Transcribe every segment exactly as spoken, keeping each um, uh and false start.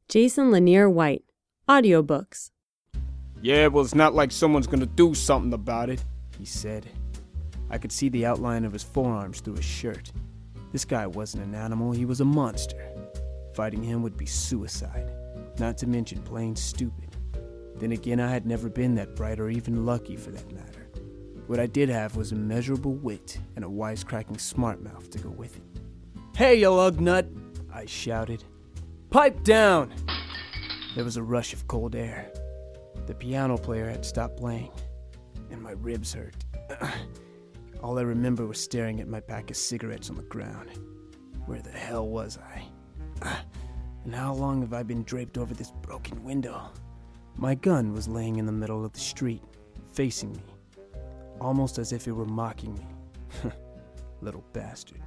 Jason Lanier White, audiobooks. Yeah, well, it's not like someone's gonna do something about it, he said. I could see the outline of his forearms through his shirt. This guy wasn't an animal, he was a monster. Fighting him would be suicide, not to mention plain stupid. Then again, I had never been that bright or even lucky for that matter. What I did have was immeasurable wit and a wisecracking smart mouth to go with it. "Hey, you lug nut!" I shouted. "Pipe down!" There was a rush of cold air. The piano player had stopped playing, and my ribs hurt. All I remember was staring at my pack of cigarettes on the ground. Where the hell was I? And how long have I been draped over this broken window? My gun was laying in the middle of the street, facing me, almost as if it were mocking me. Little bastard.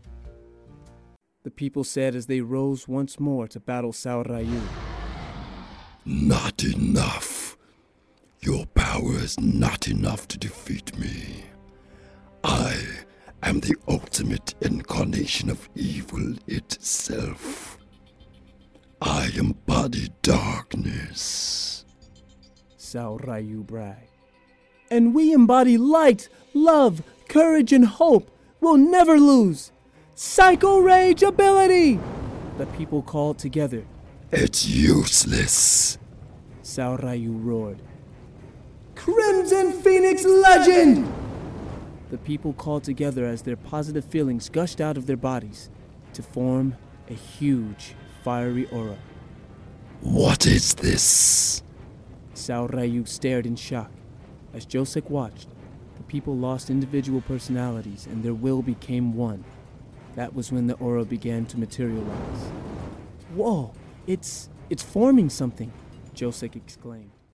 The people said as they rose once more to battle Sao Ryu. Not enough. Your power is not enough to defeat me. I am the ultimate incarnation of evil itself. I embody darkness. Sao Ryu bragged. And we embody light, love, courage, and hope. We'll never lose. Psycho Rage ability! The people called together. It's useless. Sao Ryu roared. Crimson Phoenix Legend! The people called together as their positive feelings gushed out of their bodies to form a huge, fiery aura. What is this? Sao Ryu stared in shock. As Josek watched, the people lost individual personalities and their will became one. That was when the aura began to materialize. Whoa, it's, it's forming something, Josek exclaimed.